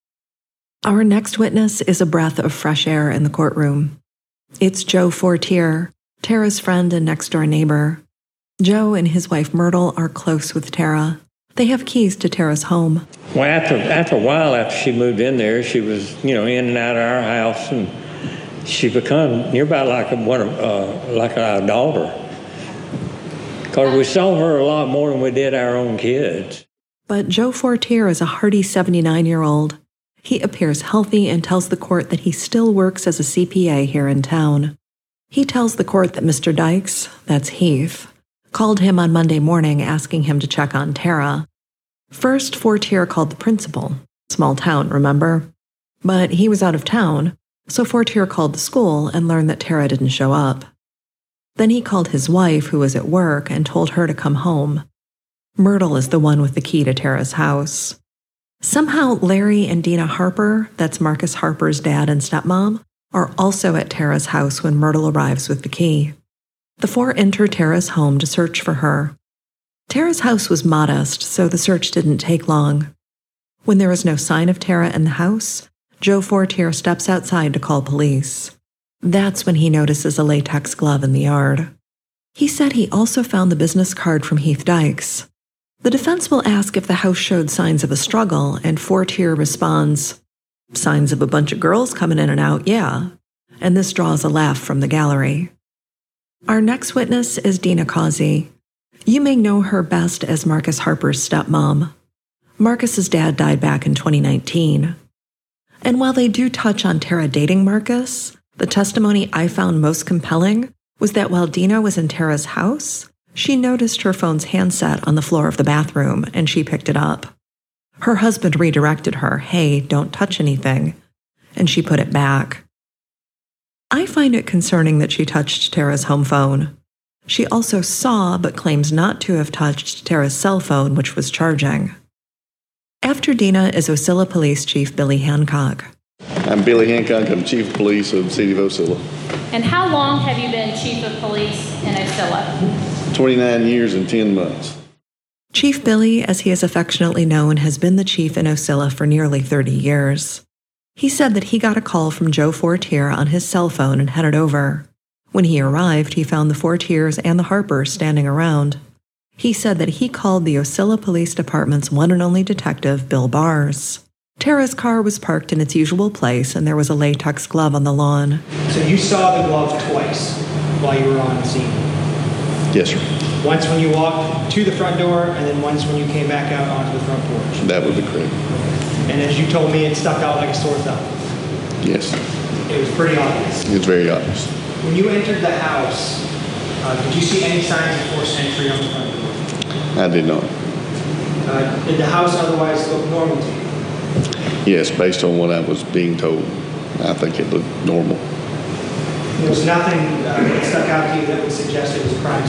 [SPEAKER 2] Our next witness is a breath of fresh air in the courtroom. It's Joe Fortier, Tara's friend and next-door neighbor. Joe and his wife Myrtle are close with Tara. They have keys to Tara's home.
[SPEAKER 7] Well, after after a while, after she moved in there, she was, you know, in and out of our house, and she become nearby like a, one of, uh, like our daughter. Because we saw her a lot more than we did our own kids.
[SPEAKER 2] But Joe Fortier is a hearty seventy-nine-year-old. He appears healthy and tells the court that he still works as a C P A here in town. He tells the court that Mister Dykes, that's Heath, called him on Monday morning asking him to check on Tara. First, Fortier called the principal. Small town, remember? But he was out of town, so Fortier called the school and learned that Tara didn't show up. Then he called his wife, who was at work, and told her to come home. Myrtle is the one with the key to Tara's house. Somehow, Larry and Dina Harper, that's Marcus Harper's dad and stepmom, are also at Tara's house when Myrtle arrives with the key. The four enter Tara's home to search for her. Tara's house was modest, so the search didn't take long. When there is no sign of Tara in the house, Joe Fortier steps outside to call police. That's when he notices a latex glove in the yard. He said he also found the business card from Heath Dykes. The defense will ask if the house showed signs of a struggle, and Fortier responds, "Signs of a bunch of girls coming in and out, yeah." And this draws a laugh from the gallery. Our next witness is Dina Causey. You may know her best as Marcus Harper's stepmom. Marcus's dad died back in twenty nineteen. And while they do touch on Tara dating Marcus, the testimony I found most compelling was that while Dina was in Tara's house, she noticed her phone's handset on the floor of the bathroom, and she picked it up. Her husband redirected her, "Hey, don't touch anything," and she put it back. I find it concerning that she touched Tara's home phone. She also saw, but claims not to have touched, Tara's cell phone, which was charging. After Dina is Ocilla Police Chief Billy Hancock.
[SPEAKER 8] I'm Billy Hancock. I'm Chief of Police of the City of Ocilla.
[SPEAKER 3] And how long have you been Chief of Police in Ocilla?
[SPEAKER 8] twenty-nine years and ten months.
[SPEAKER 2] Chief Billy, as he is affectionately known, has been the chief in Ocilla for nearly thirty years. He said that he got a call from Joe Fortier on his cell phone and headed over. When he arrived, he found the Fortiers and the Harpers standing around. He said that he called the Ocilla Police Department's one and only detective, Bill Bars. Tara's car was parked in its usual place, and there was a latex glove on the lawn.
[SPEAKER 6] So you saw the glove twice while you were on the scene?
[SPEAKER 8] Yes, sir.
[SPEAKER 6] Once when you walked to the front door, and then once when you came back out onto the front porch?
[SPEAKER 8] That would be correct.
[SPEAKER 6] And as you told me, it stuck out like a sore thumb?
[SPEAKER 8] Yes.
[SPEAKER 6] It was pretty obvious?
[SPEAKER 8] It's very obvious.
[SPEAKER 6] When you entered the house, uh, did you see any signs of forced entry on the front door?
[SPEAKER 8] I did not.
[SPEAKER 6] Uh, did the house otherwise look normal to you?
[SPEAKER 8] Yes, based on what I was being told, I think it looked normal.
[SPEAKER 6] There was nothing uh, that stuck out to you that would suggest it was a crime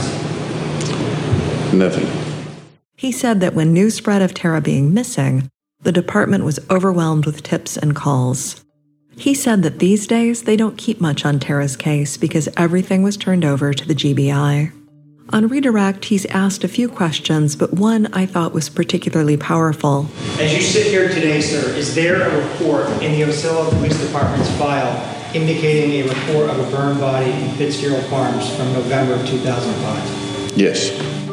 [SPEAKER 6] scene?
[SPEAKER 8] Nothing.
[SPEAKER 2] He said that when news spread of Tara being missing, the department was overwhelmed with tips and calls. He said that these days they don't keep much on Tara's case because everything was turned over to the G B I. On redirect, he's asked a few questions, but one I thought was particularly powerful.
[SPEAKER 6] As you sit here today, sir, is there a report in the Ocilla Police Department's file indicating a report of a burned body in Fitzgerald Farms from November of two thousand five?
[SPEAKER 8] Yes.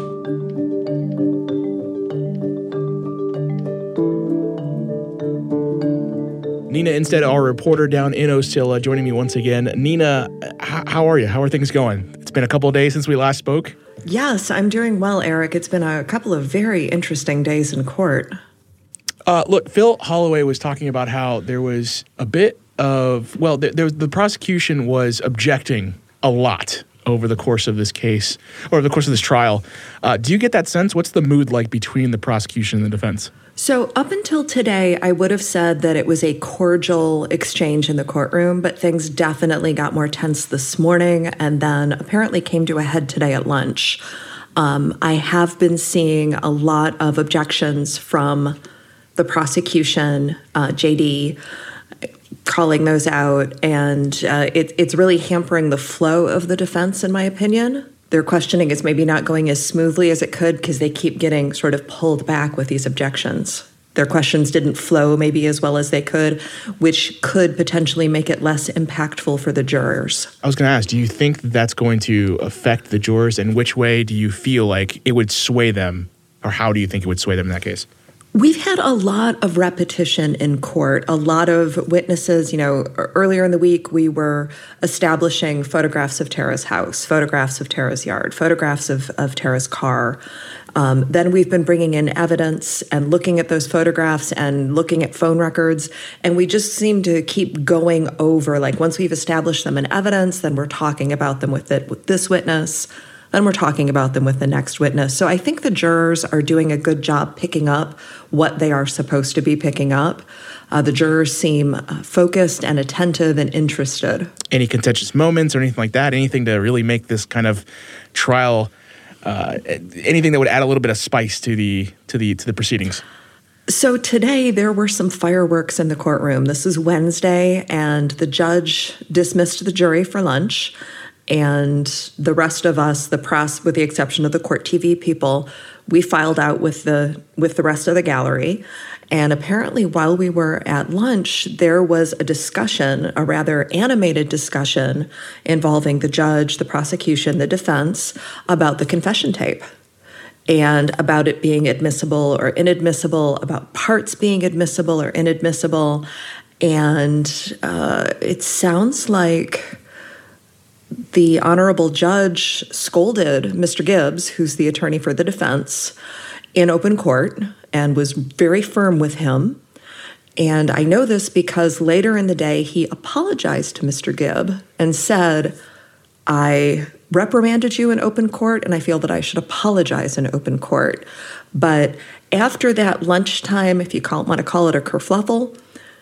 [SPEAKER 9] Nina Instead, our reporter down in Ocilla, joining me once again. Nina, h- how are you? How are things going? It's been a couple of days since we last spoke.
[SPEAKER 2] Yes, I'm doing well, Eric. It's been a couple of very interesting days in court.
[SPEAKER 9] Uh, look, Phil Holloway was talking about how there was a bit of, well, there, there was, the prosecution was objecting a lot over the course of this case, or the course of this trial. Uh, do you get that sense? What's the mood like between the prosecution and the defense?
[SPEAKER 2] So up until today, I would have said that it was a cordial exchange in the courtroom, but things definitely got more tense this morning and then apparently came to a head today at lunch. Um, I have been seeing a lot of objections from the prosecution, uh, J D, calling those out, and uh, it, it's really hampering the flow of the defense, in my opinion. Their questioning is maybe not going as smoothly as it could because they keep getting sort of pulled back with these objections. Their questions didn't flow maybe as well as they could, which could potentially make it less impactful for the jurors.
[SPEAKER 9] I was going to ask, do you think that's going to affect the jurors, and which way do you feel like it would sway them, or how do you think it would sway them in that case?
[SPEAKER 2] We've had a lot of repetition in court, a lot of witnesses. You know, earlier in the week, we were establishing photographs of Tara's house, photographs of Tara's yard, photographs of, of Tara's car. Um, then we've been bringing in evidence and looking at those photographs and looking at phone records. And we just seem to keep going over, like once we've established them in evidence, then we're talking about them with, it, with this witness. Then we're talking about them with the next witness. So I think the jurors are doing a good job picking up what they are supposed to be picking up. Uh, the jurors seem uh, focused and attentive and interested.
[SPEAKER 9] Any contentious moments or anything like that? Anything to really make this kind of trial, uh, anything that would add a little bit of spice to the to the to the proceedings?
[SPEAKER 2] So today there were some fireworks in the courtroom. This is Wednesday, and the judge dismissed the jury for lunch. And the rest of us, the press, with the exception of the Court T V people, we filed out with the with the rest of the gallery. And apparently while we were at lunch, there was a discussion, a rather animated discussion involving the judge, the prosecution, the defense, about the confession tape and about it being admissible or inadmissible, about parts being admissible or inadmissible. And uh, it sounds like the honorable judge scolded Mister Gibbs, who's the attorney for the defense, in open court and was very firm with him. And I know this because later in the day, he apologized to Mister Gibb and said, I reprimanded you in open court, and I feel that I should apologize in open court. But after that lunchtime, if you call, want to call it a kerfluffle,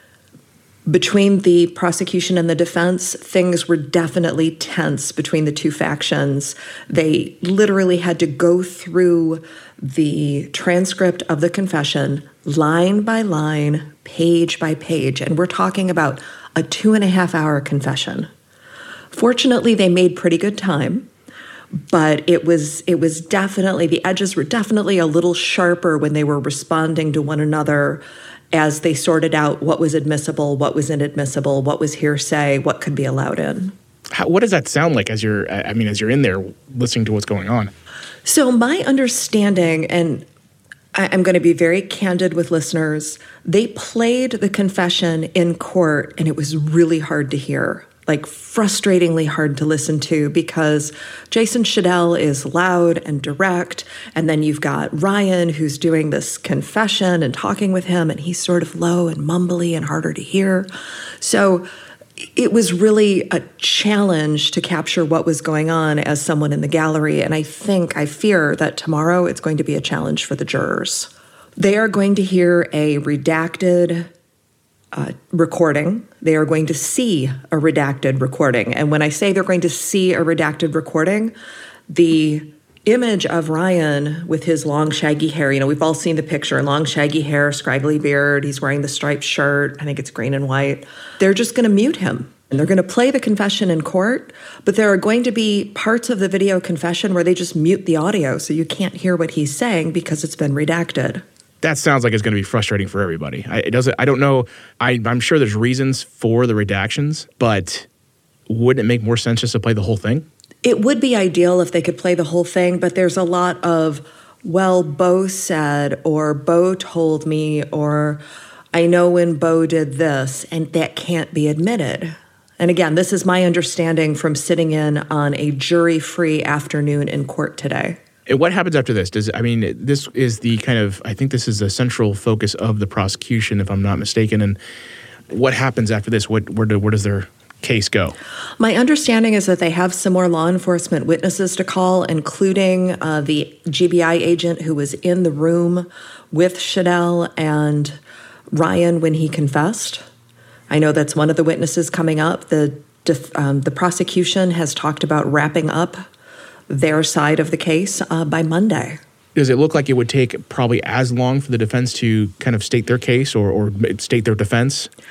[SPEAKER 2] between the prosecution and the defense, things were definitely tense between the two factions. They literally had to go through the transcript of the confession, line by line, page by page, and we're talking about a two and a half hour confession. Fortunately, they made pretty good time, but it was it was definitely, the edges were definitely a little sharper when they were responding to one another as they sorted out what was admissible, what was inadmissible, what was hearsay, what could be allowed in.
[SPEAKER 9] How, what does that sound like as you're, I mean, as you're in there listening to what's going on?
[SPEAKER 2] So my understanding, and I, I'm going to be very candid with listeners, they played the confession in court, and it was really hard to hear. Like frustratingly hard to listen to, because Jason Shadell is loud and direct, and then you've got Ryan who's doing this confession and talking with him, and he's sort of low and mumbly and harder to hear. So it was really a challenge to capture what was going on as someone in the gallery, and I think, I fear that tomorrow it's going to be a challenge for the jurors. They are going to hear a redacted Uh, recording. They are going to see a redacted recording. And when I say they're going to see a redacted recording, the image of Ryan with his long shaggy hair, you know, we've all seen the picture, long shaggy hair, scraggly beard, he's wearing the striped shirt, I think it's green and white. They're just going to mute him. And they're going to play the confession in court, but there are going to be parts of the video confession where they just mute the audio so you can't hear what he's saying because it's been redacted.
[SPEAKER 9] That sounds like it's going to be frustrating for everybody. I, it doesn't. I don't know. I, I'm sure there's reasons for the redactions, but wouldn't it make more sense just to play the whole thing?
[SPEAKER 2] It would be ideal if they could play the whole thing, but there's a lot of, well, Bo said, or Bo told me, or I know when Bo did this, and that can't be admitted. And again, this is my understanding from sitting in on a jury-free afternoon in court today.
[SPEAKER 9] And what happens after this? Does I mean, this is the kind of, I think this is the central focus of the prosecution, if I'm not mistaken. And what happens after this? What, where, do, where does their case go?
[SPEAKER 2] My understanding is that they have some more law enforcement witnesses to call, including uh, the G B I agent who was in the room with Shadell and Ryan when he confessed. I know that's one of the witnesses coming up. The um, the prosecution has talked about wrapping up their side of the case uh, by Monday.
[SPEAKER 9] Does it look like it would take probably as long for the defense to kind of state their case or, or state their defense?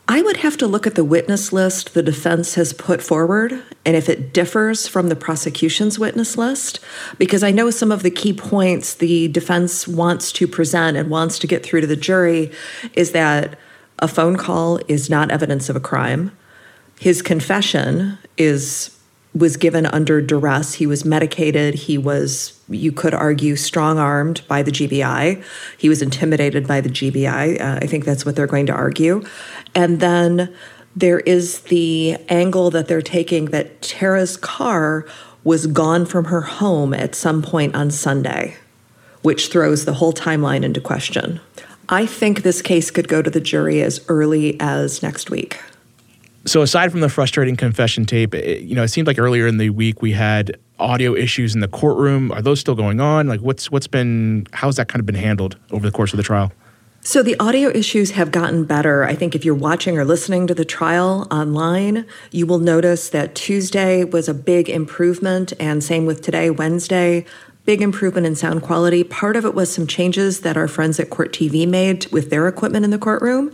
[SPEAKER 2] I would have to look at the witness list the defense has put forward and if it differs from the prosecution's witness list, because I know some of the key points the defense wants to present and wants to get through to the jury is that a phone call is not evidence of a crime. His confession is was given under duress. He was medicated. He was, you could argue, strong-armed by the G B I. He was intimidated by the G B I. Uh, I think that's what they're going to argue. And then there is the angle that they're taking that Tara's car was gone from her home at some point on Sunday, which throws the whole timeline into question. I think this case could go to the jury as early as next week.
[SPEAKER 9] So aside from the frustrating confession tape, it, you know, it seemed like earlier in the week we had audio issues in the courtroom. Are those still going on? Like, what's what's been, how's that kind of been handled over the course of the trial?
[SPEAKER 2] So the audio issues have gotten better. I think if you're watching or listening to the trial online, you will notice that Tuesday was a big improvement, and same with today, Wednesday. Big improvement in sound quality. Part of it was some changes that our friends at Court T V made with their equipment in the courtroom.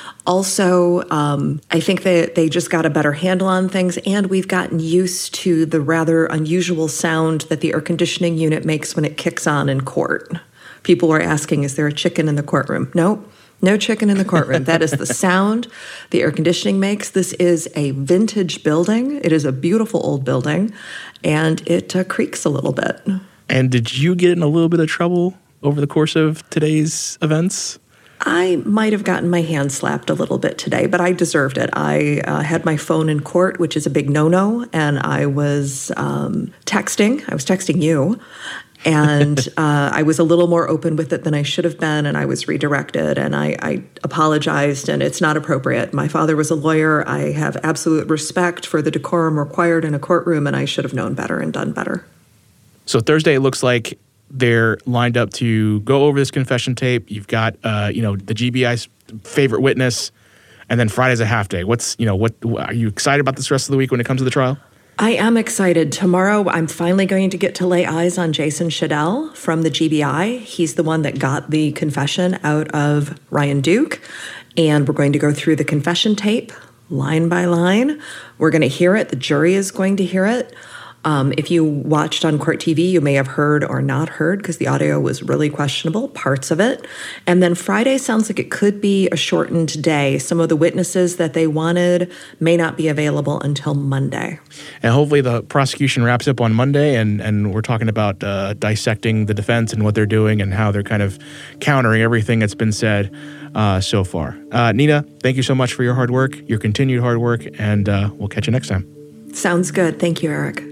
[SPEAKER 2] Also, um, I think that they just got a better handle on things, and we've gotten used to the rather unusual sound that the air conditioning unit makes when it kicks on in court. People were asking, is there a chicken in the courtroom? No, no chicken in the courtroom. That is the sound the air conditioning makes. This is a vintage building. It is a beautiful old building, and it uh, creaks a little bit.
[SPEAKER 9] And did you get in a little bit of trouble over the course of today's events?
[SPEAKER 2] I might have gotten my hand slapped a little bit today, but I deserved it. I uh, had my phone in court, which is a big no-no, and I was um, texting. I was texting you, and uh, I was a little more open with it than I should have been, and I was redirected, and I, I apologized, and it's not appropriate. My father was a lawyer. I have absolute respect for the decorum required in a courtroom, and I should have known better and done better.
[SPEAKER 9] So Thursday, it looks like they're lined up to go over this confession tape. You've got, uh, you know, the G B I's favorite witness, and then Friday's a half day. What's, you know, what are you excited about this rest of the week when it comes to the trial?
[SPEAKER 2] I am excited. Tomorrow, I'm finally going to get to lay eyes on Jason Shadell from the G B I. He's the one that got the confession out of Ryan Duke, and we're going to go through the confession tape line by line. We're going to hear it. The jury is going to hear it. Um, if you watched on Court T V, you may have heard or not heard because the audio was really questionable, parts of it. And then Friday sounds like it could be a shortened day. Some of the witnesses that they wanted may not be available until Monday.
[SPEAKER 9] And hopefully the prosecution wraps up on Monday, and, and we're talking about uh, dissecting the defense and what they're doing and how they're kind of countering everything that's been said uh, so far. Uh, Nina, thank you so much for your hard work, your continued hard work, and uh, we'll catch you next time.
[SPEAKER 2] Sounds good. Thank you, Eric.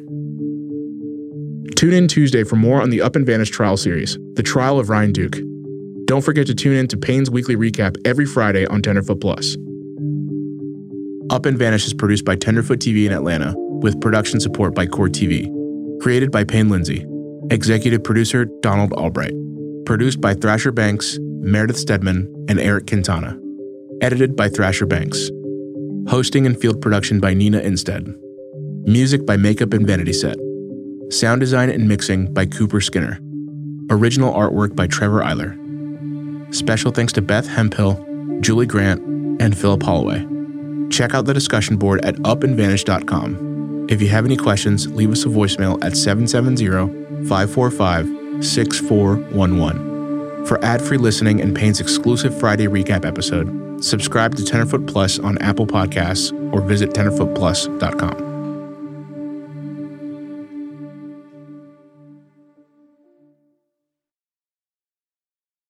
[SPEAKER 9] Tune in Tuesday for more on the Up and Vanish trial series, The Trial of Ryan Duke. Don't forget to tune in to Payne's Weekly Recap every Friday on Tenderfoot Plus. Up and Vanish is produced by Tenderfoot T V in Atlanta, with production support by Court T V. Created by Payne Lindsay. Executive producer Donald Albright. Produced by Thrasher Banks, Meredith Stedman, and Eric Quintana. Edited by Thrasher Banks. Hosting and field production by Nina Instead. Music by Makeup and Vanity Set. Sound design and mixing by Cooper Skinner. Original artwork by Trevor Eiler. Special thanks to Beth Hemphill, Julie Grant, and Philip Holloway. Check out the discussion board at up and vanish dot com. If you have any questions, leave us a voicemail at seven seven zero, five four five, six four one one. For ad-free listening and Payne's exclusive Friday recap episode, subscribe to Tenderfoot Plus on Apple Podcasts or visit tenderfoot plus dot com.